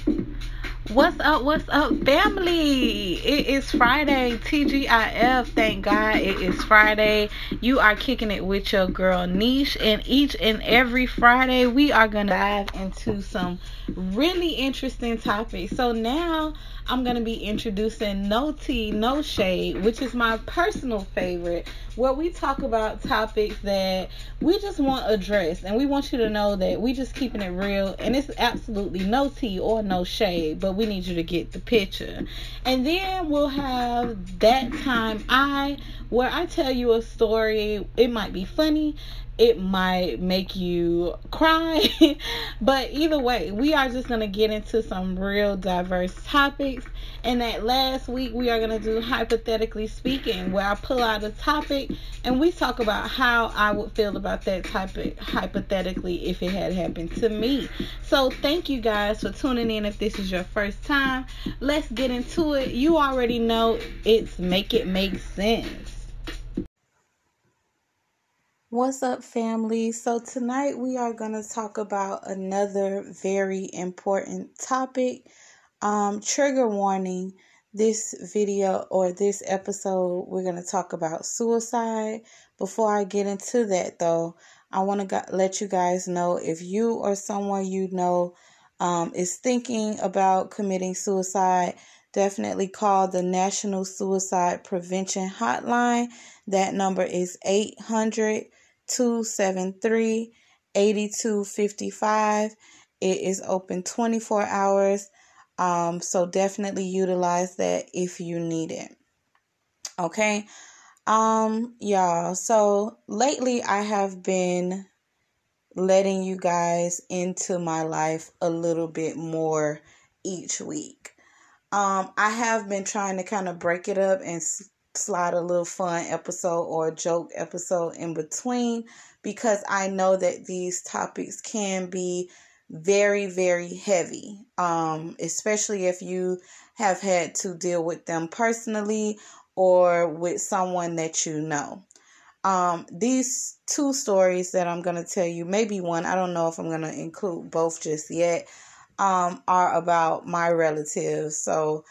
What's up, family? It is Friday, TGIF. Thank God it is Friday. You are kicking it with your girl Niche, and each and every Friday we are gonna dive into some really interesting topics. So now I'm gonna be introducing No Tea, No Shade, which is my personal favorite, where we talk about topics that we just want addressed, and we want you to know that we just keeping it real, and it's absolutely no tea or no shade, but we need you to get the picture. And then we'll have that time where I tell you a story. It might be funny, it might make you cry, but either way, we are just going to get into some real diverse topics. And that last week, we are going to do hypothetically speaking, where I pull out a topic and we talk about how I would feel about that topic hypothetically if it had happened to me. So thank you guys for tuning in. If this is your first time, let's get into it. You already know it's Make It Make Sense. What's up, family? So tonight we are going to talk about another very important topic. Trigger warning, this video or this episode, we're going to talk about suicide. Before I get into that, though, I want to let you guys know, if you or someone you know is thinking about committing suicide, definitely call the National Suicide Prevention Hotline. That number is 800-273-8255. It is open 24 hours. So definitely utilize that if you need it. Okay. Y'all. So lately I have been letting you guys into my life a little bit more each week. I have been trying to kind of break it up and slide a little fun episode or a joke episode in between, because I know that these topics can be very, very heavy, especially if you have had to deal with them personally or with someone that you know. These two stories that I'm going to tell you, maybe one, I don't know if I'm going to include both just yet, are about my relatives. So,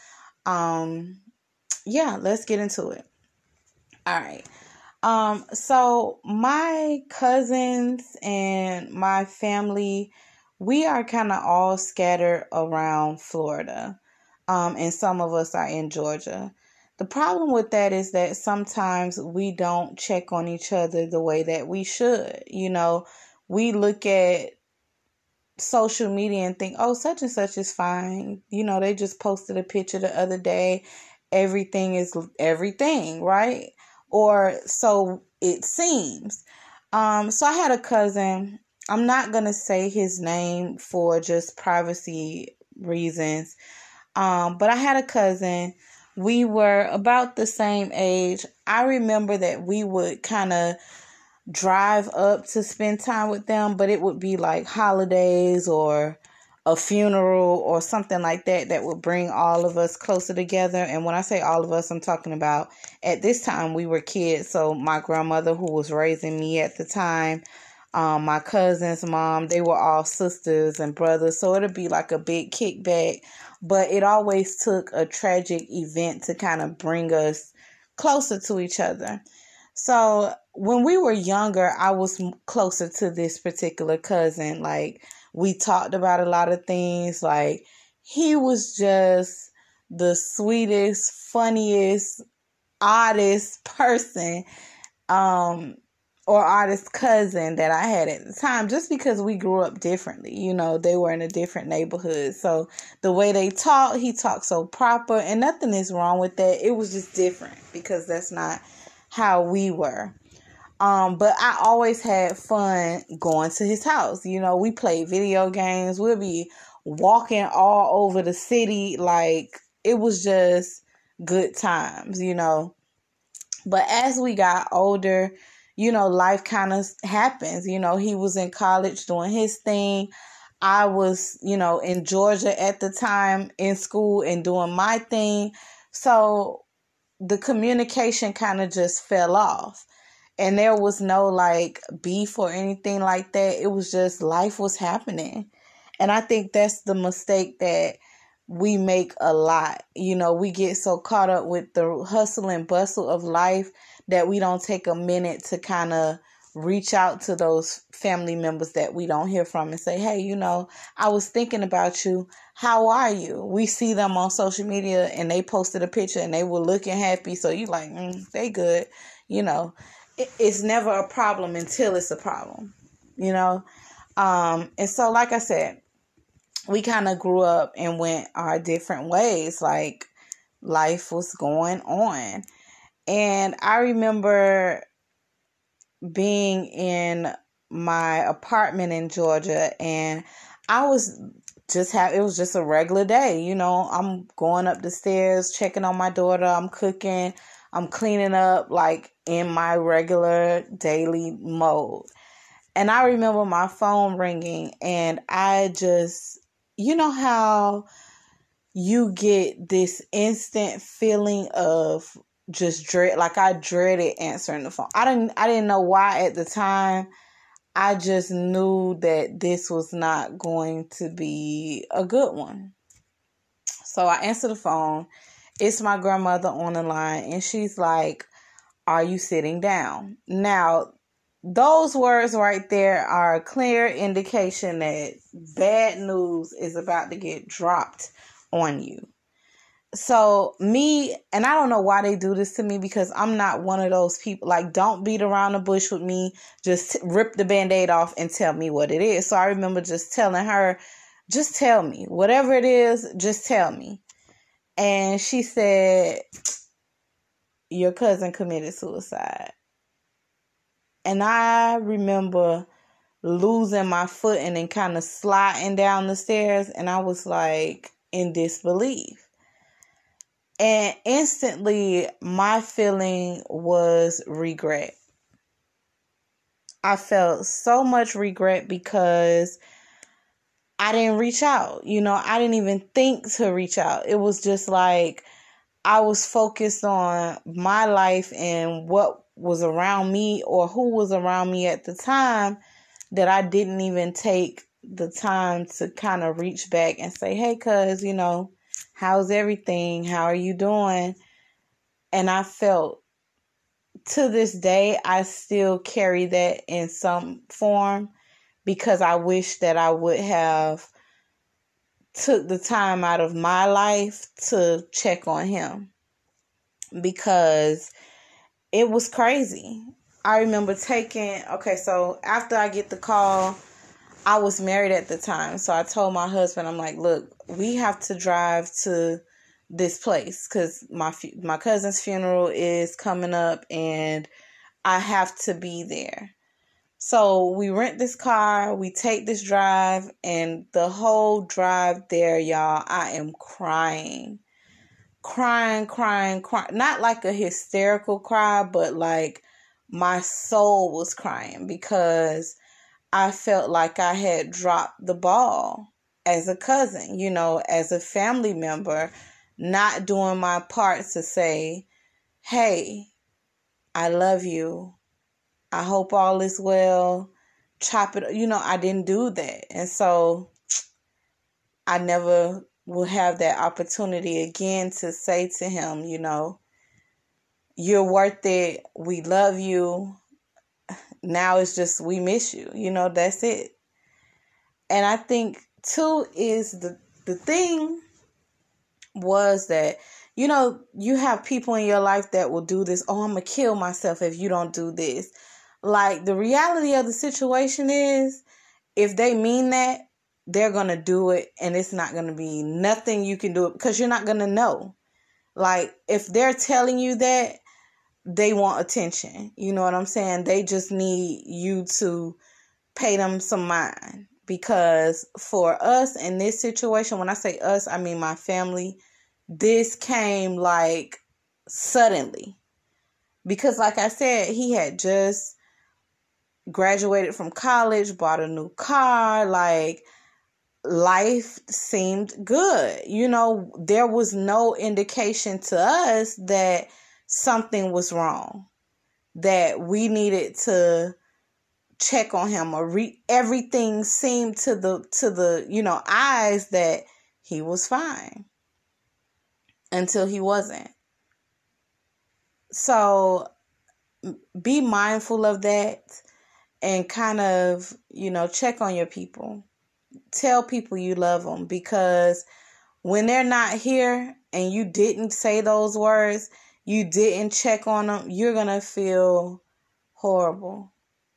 yeah, let's get into it. All right. So my cousins and my family, we are kind of all scattered around Florida. And some of us are in Georgia. The problem with that is that sometimes we don't check on each other the way that we should. You know, we look at social media and think, oh, such and such is fine. You know, they just posted a picture the other day. Everything is everything, right? Or so it seems. So I had a cousin. I'm not going to say his name for just privacy reasons. But I had a cousin. We were about the same age. I remember that we would kind of drive up to spend time with them, but it would be like holidays or a funeral or something like that would bring all of us closer together. And when I say all of us, I'm talking about, at this time we were kids. So my grandmother, who was raising me at the time, my cousin's mom, they were all sisters and brothers. So it'd be like a big kickback, but it always took a tragic event to kind of bring us closer to each other. So when we were younger, I was closer to this particular cousin. Like, we talked about a lot of things. Like, he was just the sweetest, funniest, oddest person, or artist cousin that I had at the time, just because we grew up differently. You know, they were in a different neighborhood. So the way they talk, he talked so proper, and nothing is wrong with that. It was just different because that's not how we were. But I always had fun going to his house. You know, we played video games. We'll be walking all over the city. Like, it was just good times, you know. But as we got older, you know, life kind of happens. You know, he was in college doing his thing. I was, you know, in Georgia at the time in school and doing my thing. So the communication kind of just fell off. And there was no like beef or anything like that. It was just life was happening. And I think that's the mistake that we make a lot. You know, we get so caught up with the hustle and bustle of life that we don't take a minute to kind of reach out to those family members that we don't hear from and say, hey, you know, I was thinking about you. How are you? We see them on social media and they posted a picture and they were looking happy. So you like, they good. You know, it's never a problem until it's a problem, you know? And so, like I said, we kind of grew up and went our different ways. Like, life was going on. And I remember being in my apartment in Georgia, and I was it was just a regular day. You know, I'm going up the stairs, checking on my daughter. I'm cooking. I'm cleaning up, like in my regular daily mode. And I remember my phone ringing, and I just, you know how you get this instant feeling of just dread. Like, I dreaded answering the phone. I didn't know why at the time. I just knew that this was not going to be a good one. So I answered the phone. It's my grandmother on the line, and she's like, are you sitting down? Now, those words right there are a clear indication that bad news is about to get dropped on you. So and I don't know why they do this to me, because I'm not one of those people. Like, don't beat around the bush with me. Just rip the Band-Aid off and tell me what it is. So I remember just telling her, just tell me. Whatever it is, just tell me. And she said, your cousin committed suicide. And I remember losing my footing and kind of sliding down the stairs. And I was like in disbelief. And instantly, my feeling was regret. I felt so much regret because I didn't reach out. You know, I didn't even think to reach out. It was just like I was focused on my life and what was around me or who was around me at the time, that I didn't even take the time to kind of reach back and say, hey, cuz, you know, how's everything? How are you doing? And I felt, to this day, I still carry that in some form, because I wish that I would have took the time out of my life to check on him, because it was crazy. I remember so after I get the call, I was married at the time. So I told my husband, I'm like, look, we have to drive to this place because my cousin's funeral is coming up and I have to be there. So we rent this car, we take this drive, and the whole drive there, y'all, I am crying. Not like a hysterical cry, but like my soul was crying, because I felt like I had dropped the ball as a cousin, you know, as a family member, not doing my part to say, hey, I love you. I hope all is well. Chop it. You know, I didn't do that. And so I never will have that opportunity again to say to him, you know, you're worth it. We love you. Now it's just, we miss you. You know, that's it. And I think, too, is the thing was that, you know, you have people in your life that will do this. Oh, I'm going to kill myself if you don't do this. Like, the reality of the situation is, if they mean that, they're going to do it, and it's not going to be nothing you can do, because you're not going to know. Like, if they're telling you that, they want attention. You know what I'm saying? They just need you to pay them some mind. Because for us in this situation, when I say us, I mean my family, this came like suddenly. Because like I said, he had just graduated from college, bought a new car, like life seemed good. You know, there was no indication to us that something was wrong, that we needed to check on him, or everything seemed to the, you know, eyes that he was fine until he wasn't. So be mindful of that and kind of, check on your people. Tell people you love them, because when they're not here and you didn't say those words, you didn't check on them, you're going to feel horrible.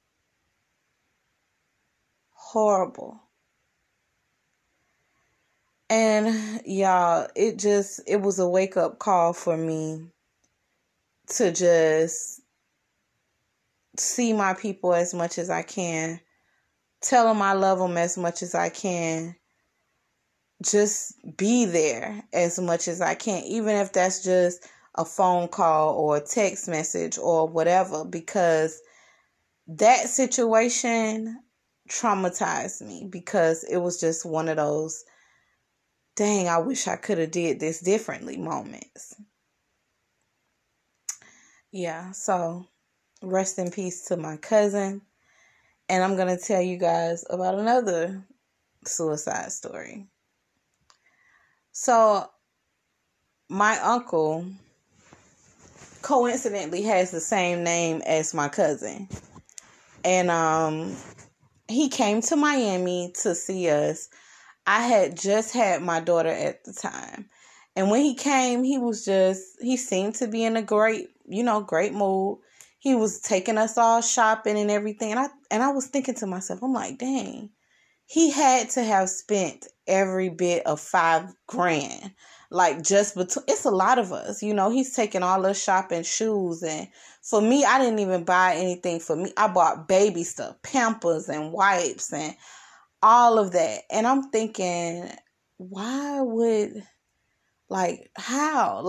Horrible. And y'all, it was a wake up call for me to just see my people as much as I can. Tell them I love them as much as I can. Just be there as much as I can, even if that's just a phone call or a text message or whatever, because that situation traumatized me, because it was just one of those, dang, I wish I could have did this differently moments. Yeah, so rest in peace to my cousin. And I'm going to tell you guys about another suicide story. So my uncle coincidentally has the same name as my cousin. And he came to Miami to see us. I had just had my daughter at the time. And when he came, he seemed to be in a great mood. He was taking us all shopping and everything. And I was thinking to myself, I'm like, dang, he had to have spent every bit of $5,000. Like, just between, it's a lot of us, he's taking all us shopping, shoes. And for me, I didn't even buy anything for me. I bought baby stuff, Pampers and wipes and all of that. And I'm thinking, how?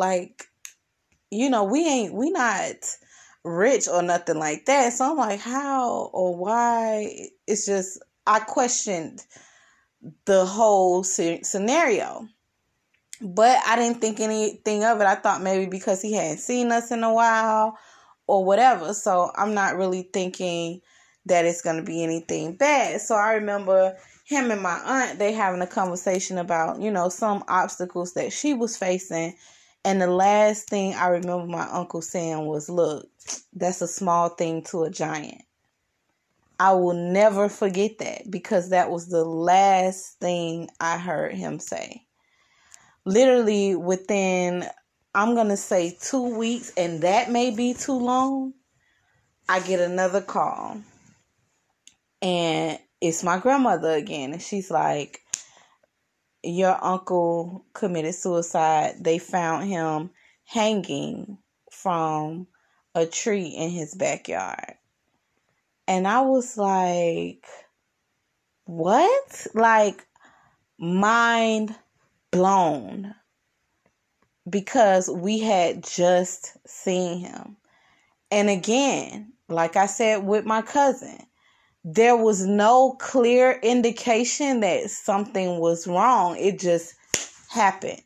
We not rich or nothing like that. So I'm like, how or why? It's just, I questioned the whole scenario. But I didn't think anything of it. I thought maybe because he hadn't seen us in a while or whatever. So I'm not really thinking that it's going to be anything bad. So I remember him and my aunt, they having a conversation about, some obstacles that she was facing. And the last thing I remember my uncle saying was, look, that's a small thing to a giant. I will never forget that, because that was the last thing I heard him say. Literally within, I'm going to say 2 weeks, and that may be too long, I get another call. And it's my grandmother again. And she's like, your uncle committed suicide. They found him hanging from a tree in his backyard. And I was like, what? Like, mind blown, because we had just seen him. And again, like I said with my cousin, there was no clear indication that something was wrong. It just happened.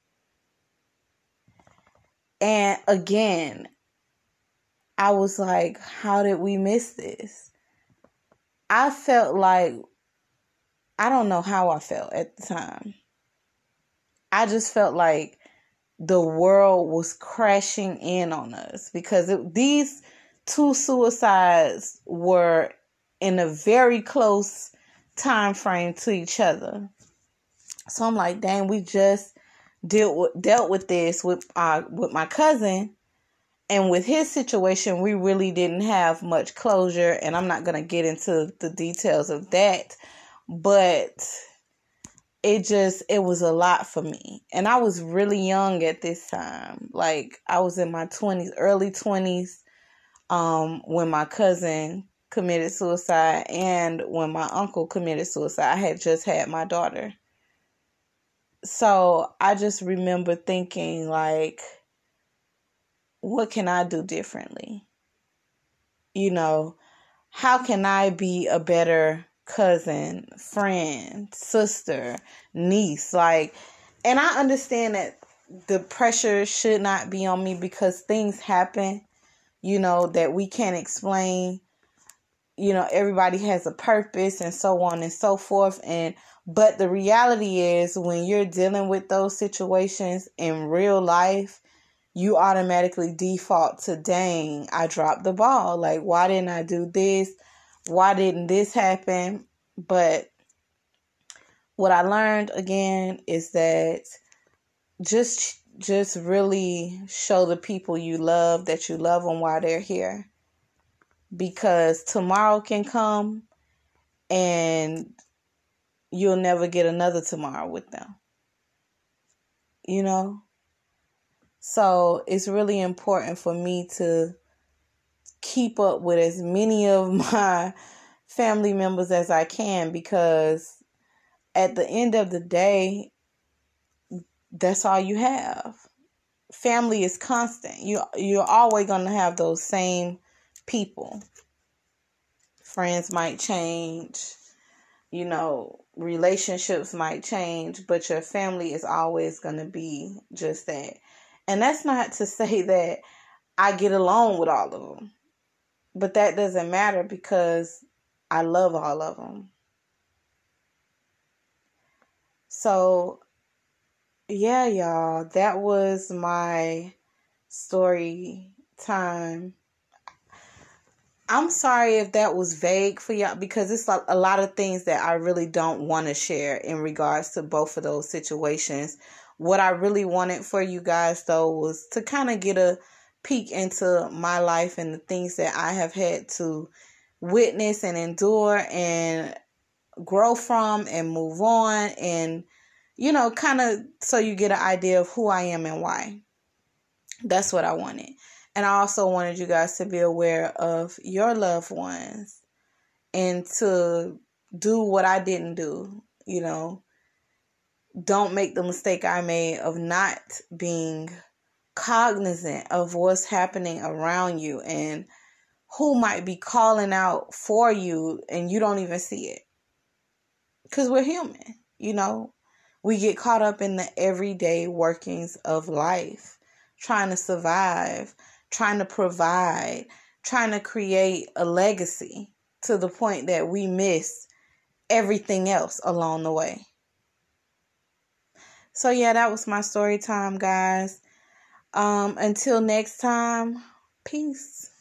And again, I was like, how did we miss this? I felt like, I don't know how I felt at the time. I just felt like the world was crashing in on us, because these two suicides were in a very close time frame to each other. So I'm like, dang, we just dealt with this with my cousin, and with his situation, we really didn't have much closure. And I'm not going to get into the details of that, but it was a lot for me. And I was really young at this time. Like, I was in my 20s, early 20s, when my cousin committed suicide and when my uncle committed suicide. I had just had my daughter. So I just remember thinking, like, what can I do differently? How can I be a better cousin, friend, sister, niece? And I understand that the pressure should not be on me, because things happen, that we can't explain. Everybody has a purpose and so on and so forth. And But the reality is, when you're dealing with those situations in real life, you automatically default to, dang, I dropped the ball. Like, why didn't I do this? Why didn't this happen? But what I learned again is that just really show the people you love that you love them while they're here. Because tomorrow can come and you'll never get another tomorrow with them. You know? So it's really important for me to keep up with as many of my family members as I can, because at the end of the day, that's all you have. Family is constant. You're always going to have those same people. Friends might change, relationships might change, but your family is always going to be just that. And that's not to say that I get along with all of them, but that doesn't matter because I love all of them. So, yeah, y'all, that was my story time. I'm sorry if that was vague for y'all, because it's like a lot of things that I really don't want to share in regards to both of those situations. What I really wanted for you guys, though, was to kind of get a peek into my life and the things that I have had to witness and endure and grow from and move on, and kind of so you get an idea of who I am and why. That's what I wanted. And I also wanted you guys to be aware of your loved ones and to do what I didn't do. Don't make the mistake I made of not being cognizant of what's happening around you and who might be calling out for you and you don't even see it. Because we're human, We get caught up in the everyday workings of life, trying to survive, trying to provide, trying to create a legacy, to the point that we miss everything else along the way. So yeah, that was my story time, guys. Until next time, peace.